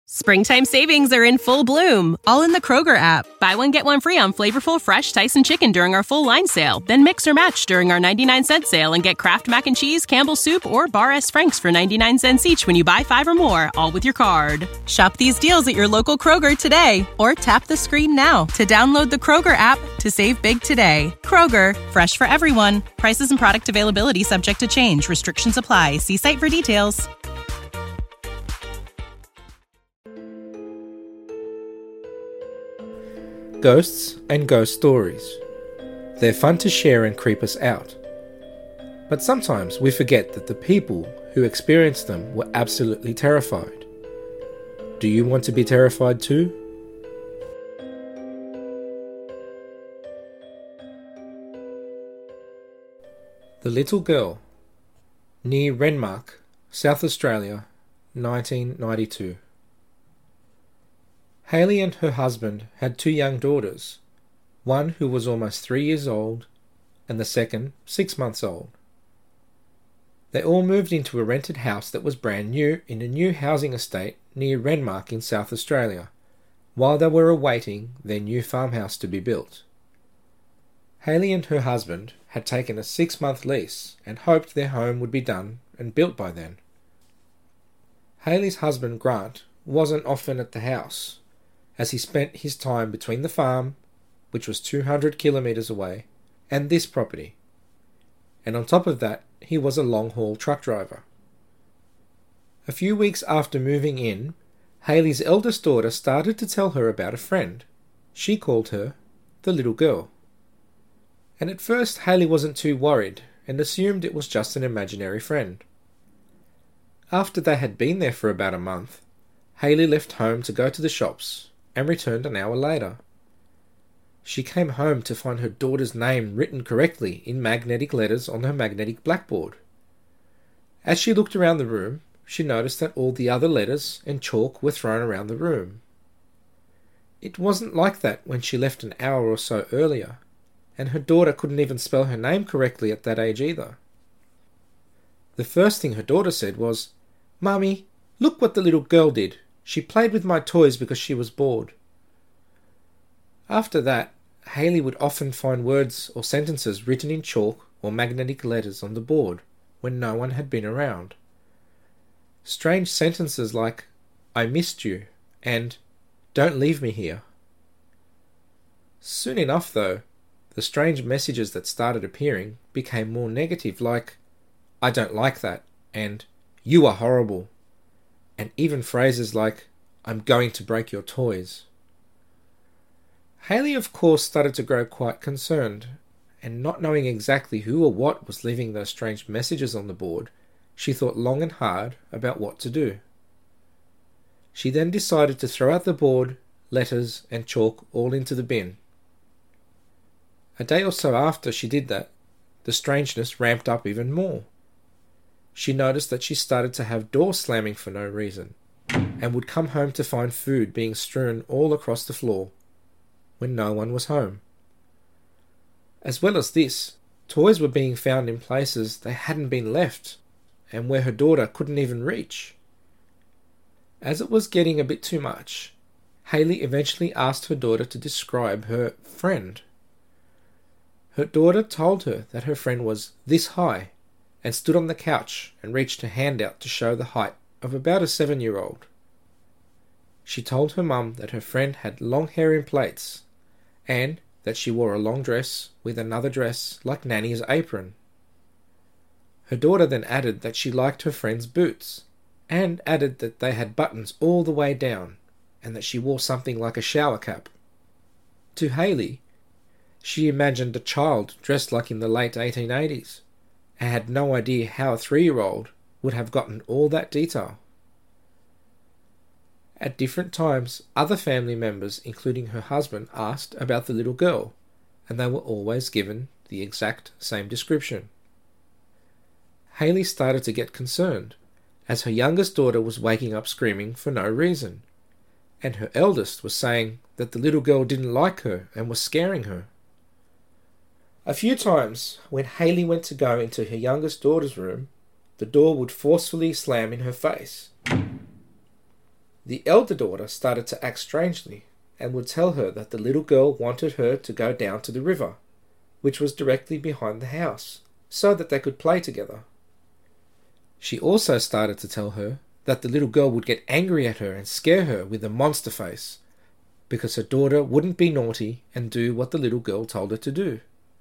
Springtime savings are in full bloom, all in the Kroger app. Buy one, get one free on flavorful, fresh Tyson chicken during our full line sale. Then mix or match during our 99-cent sale and get Kraft Mac and Cheese, Campbell's Soup, or Bar S. Frank's for 99 cents each when you buy 5 or more, all with your card. Shop these deals at your local Kroger today, or tap the screen now to download the Kroger app to save big today. Kroger, fresh for everyone. Prices and product availability subject to change. Restrictions apply. See site for details. Ghosts and ghost stories. They're fun to share and creep us out. But sometimes we forget that the people who experienced them were absolutely terrified. Do you want to be terrified too? The Little Girl, near Renmark, South Australia, 1992. Hayley and her husband had 2 young daughters, one who was almost 3 years old and the second 6 months old. They all moved into a rented house that was brand new in a new housing estate near Renmark in South Australia, while they were awaiting their new farmhouse to be built. Hayley and her husband had taken a 6-month lease and hoped their home would be done and built by then. Hayley's husband Grant wasn't often at the house, as he spent his time between the farm, which was 200 kilometres away, and this property. And on top of that, he was a long-haul truck driver. A few weeks after moving in, Hayley's eldest daughter started to tell her about a friend. She called her the little girl. And at first Hayley wasn't too worried and assumed it was just an imaginary friend. After they had been there for about a month, Hayley left home to go to the shops and returned an hour later. She came home to find her daughter's name written correctly in magnetic letters on her magnetic blackboard. As she looked around the room, she noticed that all the other letters and chalk were thrown around the room. It wasn't like that when she left an hour or so earlier, and her daughter couldn't even spell her name correctly at that age either. The first thing her daughter said was, "Mummy, look what the little girl did. She played with my toys because she was bored." After that, Hayley would often find words or sentences written in chalk or magnetic letters on the board when no one had been around. Strange sentences like, "I missed you," and "Don't leave me here." Soon enough, though, the strange messages that started appearing became more negative, like, "I don't like that," and "You are horrible," and even phrases like, "I'm going to break your toys." Hayley, of course, started to grow quite concerned, and not knowing exactly who or what was leaving those strange messages on the board, she thought long and hard about what to do. She then decided to throw out the board, letters, and chalk all into the bin. A day or so after she did that, the strangeness ramped up even more. She noticed that she started to have doors slamming for no reason, and would come home to find food being strewn all across the floor when no one was home. As well as this, toys were being found in places they hadn't been left, and where her daughter couldn't even reach. As it was getting a bit too much, Hayley eventually asked her daughter to describe her friend. Her daughter told her that her friend was this high, and stood on the couch and reached her hand out to show the height of about a 7-year-old. She told her mum that her friend had long hair in plaits, and that she wore a long dress with another dress like Nanny's apron. Her daughter then added that she liked her friend's boots, and added that they had buttons all the way down, and that she wore something like a shower cap. To Hayley, she imagined a child dressed like in the late 1880s, and had no idea how a 3-year-old would have gotten all that detail. At different times, other family members, including her husband, asked about the little girl, and they were always given the exact same description. Hayley started to get concerned, as her youngest daughter was waking up screaming for no reason, and her eldest was saying that the little girl didn't like her and was scaring her. A few times, when Hayley went to go into her youngest daughter's room, the door would forcefully slam in her face. The elder daughter started to act strangely and would tell her that the little girl wanted her to go down to the river, which was directly behind the house, so that they could play together. She also started to tell her that the little girl would get angry at her and scare her with a monster face, because her daughter wouldn't be naughty and do what the little girl told her to do.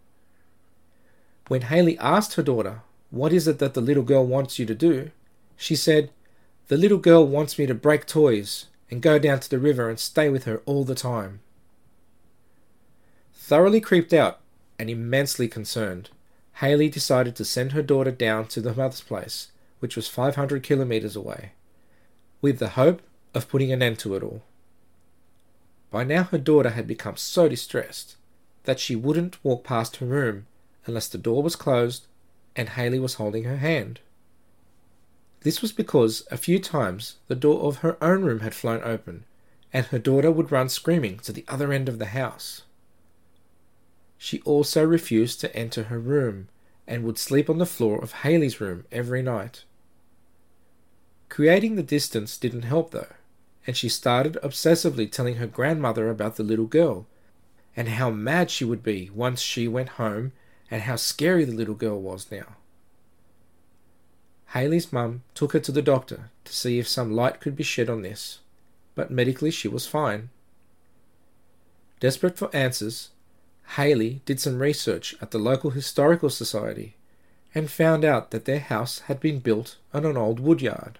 When Hayley asked her daughter, "What is it that the little girl wants you to do?" she said, "The little girl wants me to break toys and go down to the river and stay with her all the time." Thoroughly creeped out and immensely concerned, Hayley decided to send her daughter down to the mother's place, which was 500 kilometers away, with the hope of putting an end to it all. By now her daughter had become so distressed that she wouldn't walk past her room unless the door was closed and Hayley was holding her hand. This was because a few times the door of her own room had flown open, and her daughter would run screaming to the other end of the house. She also refused to enter her room and would sleep on the floor of Hayley's room every night. Creating the distance didn't help though, and she started obsessively telling her grandmother about the little girl, and how mad she would be once she went home, and how scary the little girl was now. Hayley's mum took her to the doctor to see if some light could be shed on this, but medically she was fine. Desperate for answers, Hayley did some research at the local historical society and found out that their house had been built on an old woodyard.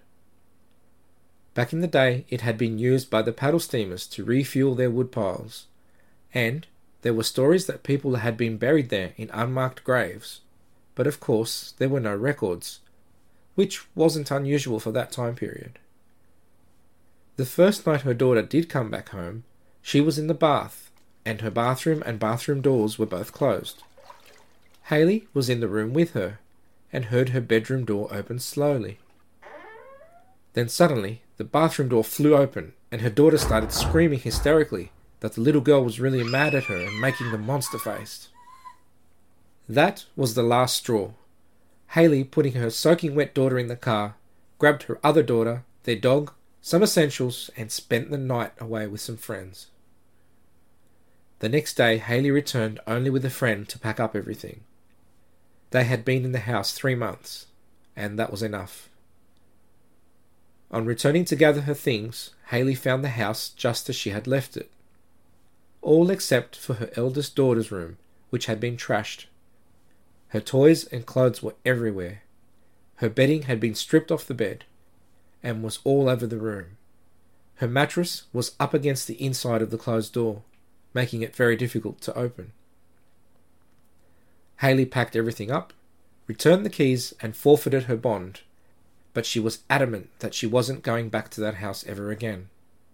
Back in the day, it had been used by the paddle steamers to refuel their wood piles, and there were stories that people had been buried there in unmarked graves, but of course there were no records, which wasn't unusual for that time period. The first night her daughter did come back home, she was in the bath, and her bathroom and bathroom doors were both closed. Hayley was in the room with her, and heard her bedroom door open slowly. Then suddenly, the bathroom door flew open, and her daughter started screaming hysterically that the little girl was really mad at her and making the monster face. That was the last straw. Hayley, putting her soaking wet daughter in the car, grabbed her other daughter, their dog, some essentials, and spent the night away with some friends. The next day, Hayley returned only with a friend to pack up everything. They had been in the house 3 months, and that was enough. On returning to gather her things, Hayley found the house just as she had left it. All except for her eldest daughter's room, which had been trashed. Her toys and clothes were everywhere. Her bedding had been stripped off the bed, and was all over the room. Her mattress was up against the inside of the closed door, making it very difficult to open. Hayley packed everything up, returned the keys, and forfeited her bond, but she was adamant that she wasn't going back to that house ever again.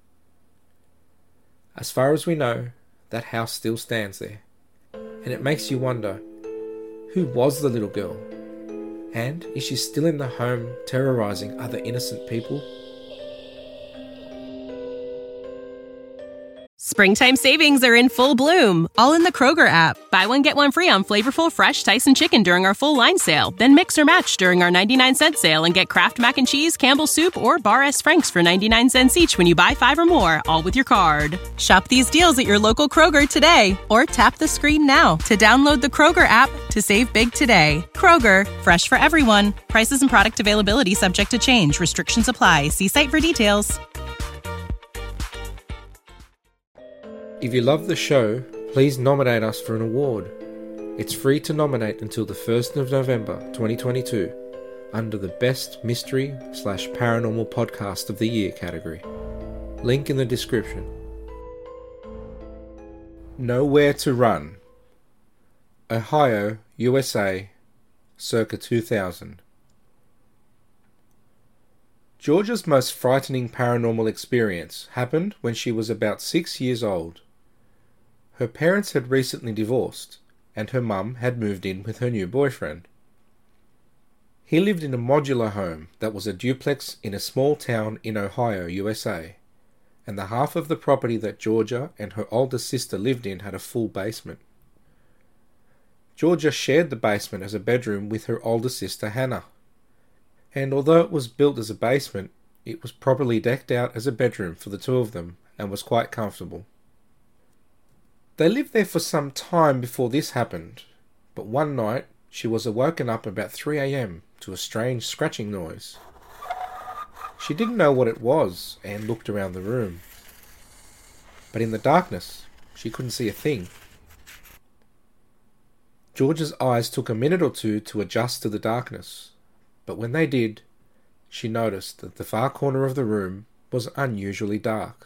As far as we know, that house still stands there, and it makes you wonder, who was the little girl? And is she still in the home terrorizing other innocent people? Springtime savings are in full bloom, all in the Kroger app. Buy one, get one free on flavorful, fresh Tyson chicken during our full line sale. Then mix or match during our 99-cent sale and get Kraft Mac and Cheese, Campbell's Soup, or Bar S. Frank's for 99 cents each when you buy 5 or more, all with your card. Shop these deals at your local Kroger today, or tap the screen now to download the Kroger app to save big today. Kroger, fresh for everyone. Prices and product availability subject to change. Restrictions apply. See site for details. If you love the show, please nominate us for an award. It's free to nominate until the 1st of November 2022 under the Best Mystery/Paranormal Podcast of the Year category. Link in the description. Nowhere to Run. Ohio, USA, circa 2000. Georgia's most frightening paranormal experience happened when she was about 6 years old. Her parents had recently divorced, and her mum had moved in with her new boyfriend. He lived in a modular home that was a duplex in a small town in Ohio, USA, and the half of the property that Georgia and her older sister lived in had a full basement. Georgia shared the basement as a bedroom with her older sister Hannah, and although it was built as a basement, it was properly decked out as a bedroom for the two of them and was quite comfortable. They lived there for some time before this happened, but one night she was awoken up about 3 a.m. to a strange scratching noise. She didn't know what it was and looked around the room. But in the darkness, she couldn't see a thing. Georgia's eyes took a minute or two to adjust to the darkness, but when they did, she noticed that the far corner of the room was unusually dark.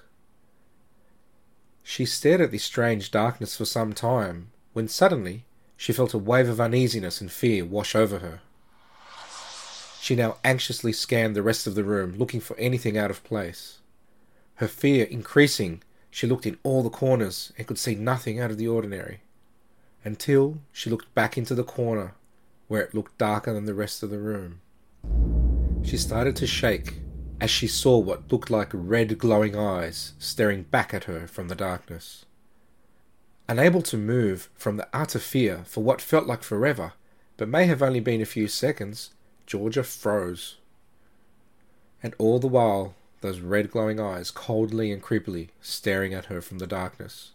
She stared at this strange darkness for some time, when suddenly she felt a wave of uneasiness and fear wash over her. She now anxiously scanned the rest of the room, looking for anything out of place. Her fear increasing, she looked in all the corners and could see nothing out of the ordinary, until she looked back into the corner, where it looked darker than the rest of the room. She started to shake as she saw what looked like red glowing eyes staring back at her from the darkness. Unable to move from the utter fear for what felt like forever, but may have only been a few seconds, Georgia froze. And all the while, those red glowing eyes coldly and creepily staring at her from the darkness.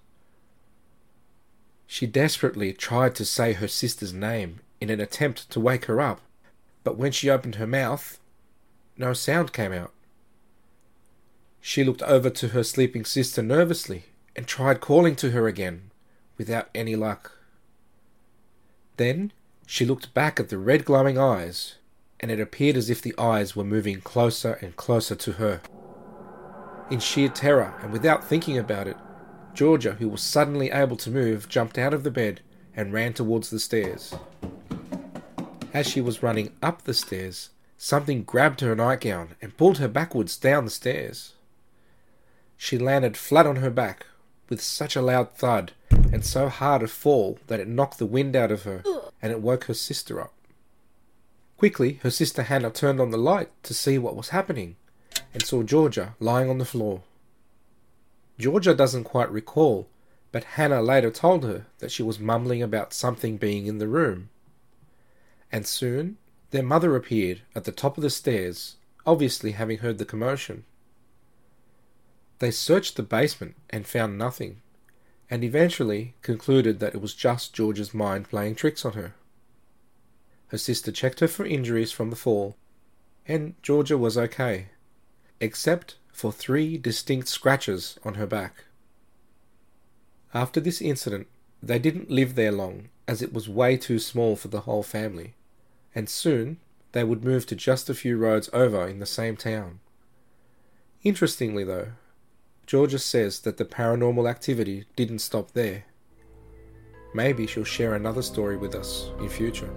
She desperately tried to say her sister's name in an attempt to wake her up, but when she opened her mouth, no sound came out. She looked over to her sleeping sister nervously and tried calling to her again, without any luck. Then she looked back at the red glowing eyes, and it appeared as if the eyes were moving closer and closer to her. In sheer terror, and without thinking about it, Georgia, who was suddenly able to move, jumped out of the bed and ran towards the stairs. As she was running up the stairs, something grabbed her nightgown and pulled her backwards down the stairs. She landed flat on her back, with such a loud thud and so hard a fall that it knocked the wind out of her, and it woke her sister up. Quickly, her sister Hannah turned on the light to see what was happening, and saw Georgia lying on the floor. Georgia doesn't quite recall, but Hannah later told her that she was mumbling about something being in the room. And soon, their mother appeared at the top of the stairs, obviously having heard the commotion. They searched the basement and found nothing, and eventually concluded that it was just Georgia's mind playing tricks on her. Her sister checked her for injuries from the fall, and Georgia was okay, except for 3 distinct scratches on her back. After this incident, they didn't live there long, as it was way too small for the whole family, and soon they would move to just a few roads over in the same town. Interestingly though, Georgia says that the paranormal activity didn't stop there. Maybe she'll share another story with us in future.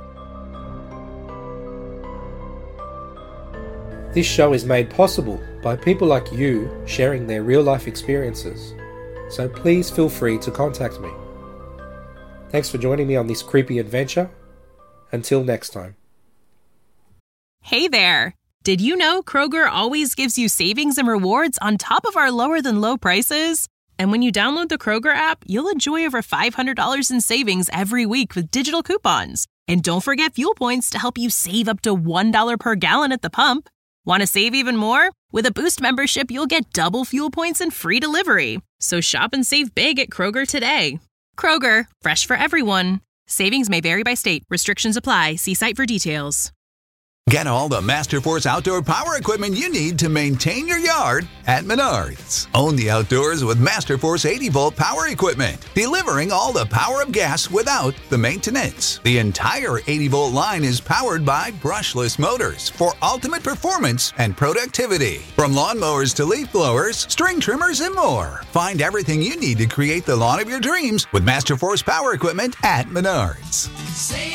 This show is made possible by people like you sharing their real-life experiences, so please feel free to contact me. Thanks for joining me on this creepy adventure. Until next time. Hey there! Did you know Kroger always gives you savings and rewards on top of our lower-than-low prices? And when you download the Kroger app, you'll enjoy over $500 in savings every week with digital coupons. And don't forget fuel points to help you save up to $1 per gallon at the pump. Want to save even more? With a Boost membership, you'll get double fuel points and free delivery. So shop and save big at Kroger today. Kroger, fresh for everyone. Savings may vary by state. Restrictions apply. See site for details. Get all the Masterforce outdoor power equipment you need to maintain your yard at Menards. Own the outdoors with Masterforce 80-volt power equipment, delivering all the power of gas without the maintenance. The entire 80-volt line is powered by brushless motors for ultimate performance and productivity. From lawnmowers to leaf blowers, string trimmers, and more. Find everything you need to create the lawn of your dreams with Masterforce power equipment at Menards.